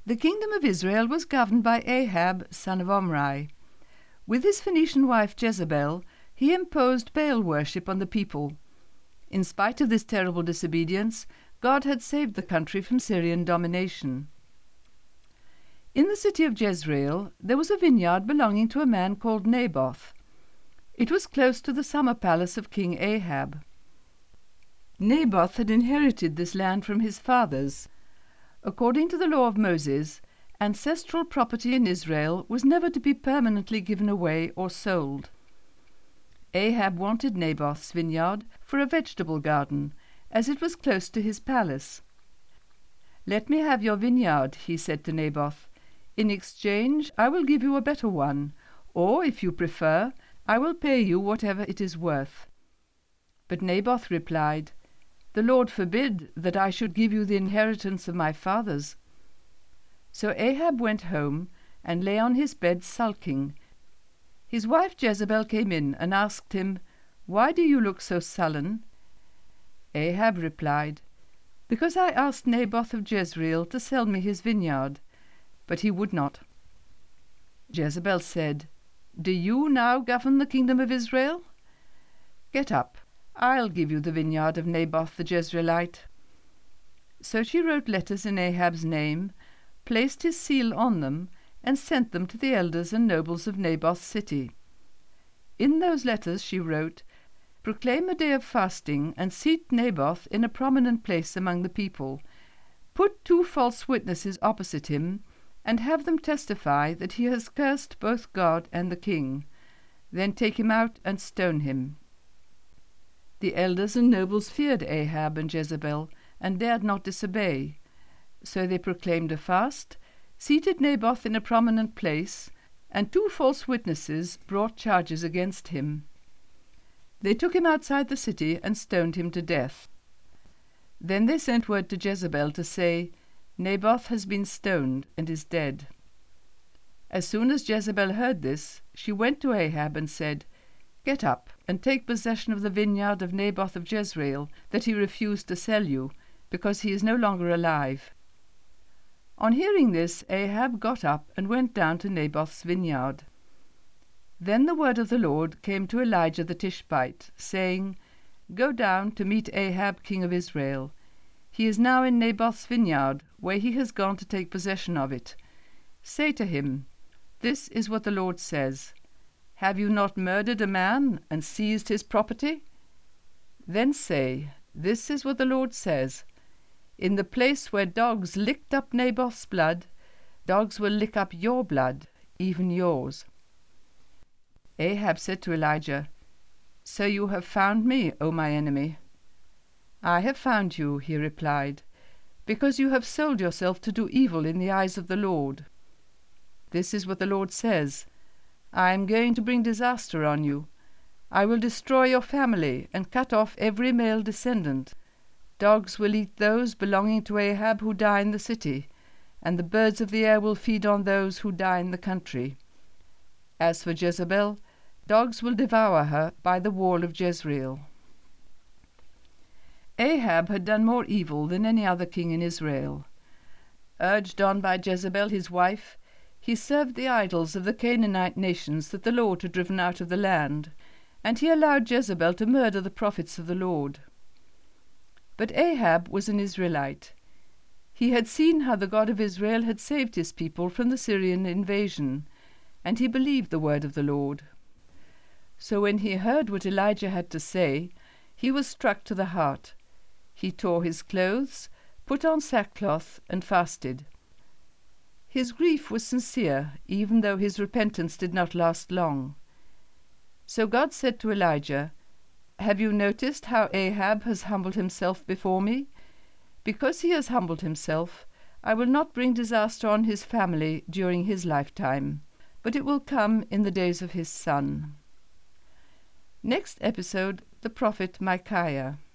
The kingdom of Israel was governed by Ahab, son of Omri. With his Phoenician wife Jezebel, he imposed Baal worship on the people. In spite of this terrible disobedience, God had saved the country from Syrian domination. In the city of Jezreel there was a vineyard belonging to a man called Naboth. It was close to the summer palace of King Ahab. Naboth had inherited this land from his fathers. According to the law of Moses, ancestral property in Israel was never to be permanently given away or sold. Ahab wanted Naboth's vineyard for a vegetable garden, as it was close to his palace. "Let me have your vineyard," he said to Naboth. "In exchange I will give you a better one, or, if you prefer, I will pay you whatever it is worth." But Naboth replied, "The Lord forbid that I should give you the inheritance of my fathers." So Ahab went home and lay on his bed sulking. His wife Jezebel came in and asked him, "Why do you look so sullen?" Ahab replied, "Because I asked Naboth of Jezreel to sell me his vineyard, but he would not." Jezebel said, "Do you now govern the kingdom of Israel? Get up, I'll give you the vineyard of Naboth the Jezreelite." So she wrote letters in Ahab's name, placed his seal on them, and sent them to the elders and nobles of Naboth's city. In those letters she wrote, "Proclaim a day of fasting, and seat Naboth in a prominent place among the people. Put 2 false witnesses opposite him, and have them testify that he has cursed both God and the king. Then take him out and stone him." The elders and nobles feared Ahab and Jezebel, and dared not disobey. So they proclaimed a fast, seated Naboth in a prominent place, and 2 false witnesses brought charges against him. They took him outside the city and stoned him to death. Then they sent word to Jezebel to say, "Naboth has been stoned and is dead." As soon as Jezebel heard this, she went to Ahab and said, "Get up and take possession of the vineyard of Naboth of Jezreel that he refused to sell you, because he is no longer alive." On hearing this, Ahab got up and went down to Naboth's vineyard. Then the word of the Lord came to Elijah the Tishbite, saying, "Go down to meet Ahab king of Israel. He is now in Naboth's vineyard, where he has gone to take possession of it. Say to him, 'This is what the Lord says. Have you not murdered a man and seized his property?' Then say, 'This is what the Lord says. In the place where dogs licked up Naboth's blood, dogs will lick up your blood, even yours." Ahab said to Elijah, "So you have found me, O my enemy?" "I have found you," he replied, "because you have sold yourself to do evil in the eyes of the Lord. This is what the Lord says, I am going to bring disaster on you. I will destroy your family and cut off every male descendant. Dogs will eat those belonging to Ahab who die in the city, and the birds of the air will feed on those who die in the country. As for Jezebel, dogs will devour her by the wall of Jezreel." Ahab had done more evil than any other king in Israel. Urged on by Jezebel his wife, he served the idols of the Canaanite nations that the Lord had driven out of the land, and he allowed Jezebel to murder the prophets of the Lord. But Ahab was an Israelite. He had seen how the God of Israel had saved his people from the Syrian invasion, and he believed the word of the Lord. So when he heard what Elijah had to say, he was struck to the heart. He tore his clothes, put on sackcloth, and fasted. His grief was sincere, even though his repentance did not last long. So God said to Elijah, "Have you noticed how Ahab has humbled himself before me? Because he has humbled himself, I will not bring disaster on his family during his lifetime, but it will come in the days of his son." Next episode, the prophet Micaiah.